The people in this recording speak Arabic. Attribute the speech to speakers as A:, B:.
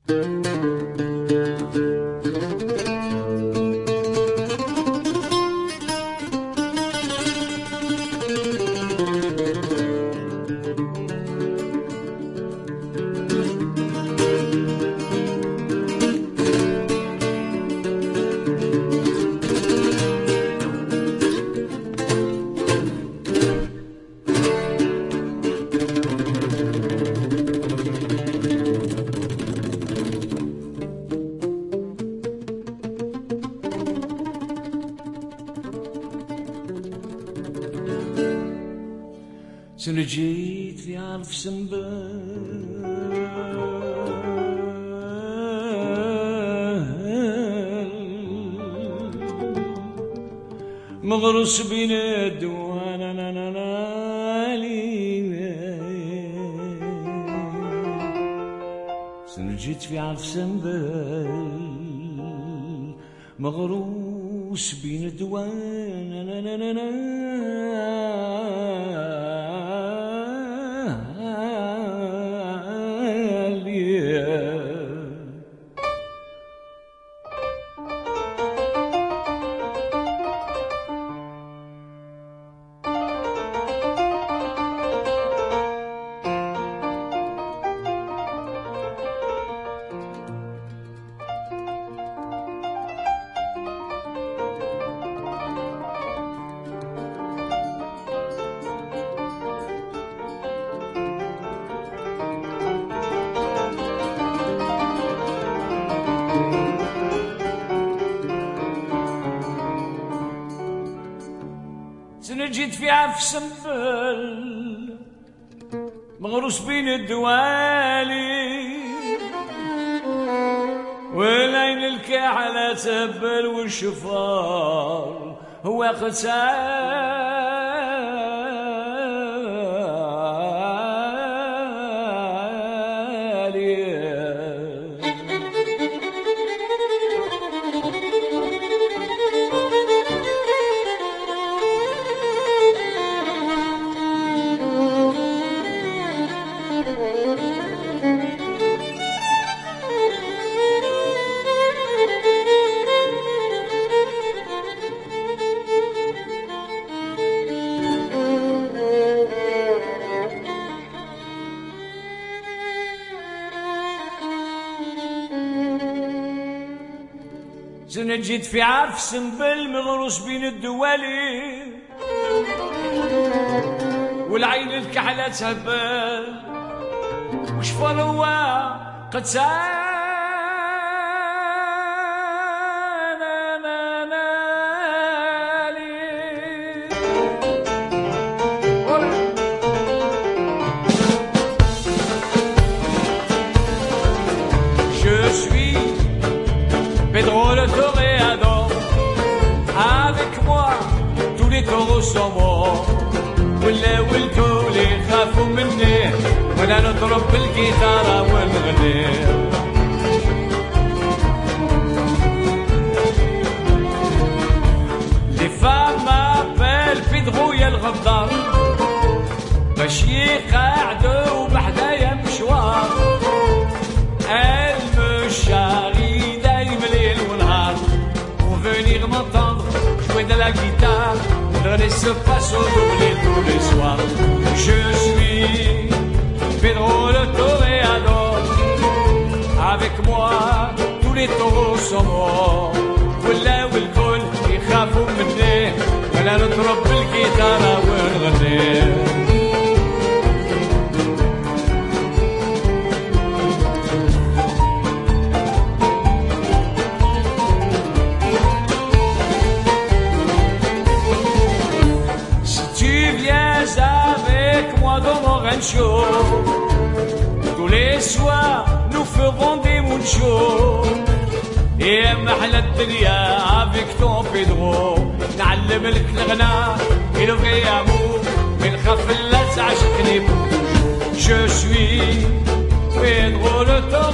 A: جيت في عرف سنبل مغروس بين الدوان جيت في عرف سنبل مغروس بين الدوان جيت في عرف سنبل مغروس بين الدوالي والعين الكحلة تبل والشفار هو قتال جيت في عرف سنبل مغروس بين الدوالي والعين الكحلة تهبل وشفر هو قتال
B: Pedro le toréador, avec moi tous les taureaux sont morts. ولا والكل يخافوا مني ولا نضرب بالجيتارة ونغني. Les femmes m'appellent Pedro يا الغدار باش يقعدوا وبحدايا مشوار. Elle me charrie venir m'entendre jouer de la guitare, donner ce passo doublé tous les soirs. Je suis Pedro le toréador, avec moi tous les taureaux sont morts. ولا والكل يخافوا مني ولا نضرب بالجيتارة ونغني. Dans mon rancho, tous les soirs nous ferons des munchos. Et محلى الدنيا avec ton Pedro نعلم لك الغناء et le vrai amour من خاف لا تعشقني. Je suis Pedro le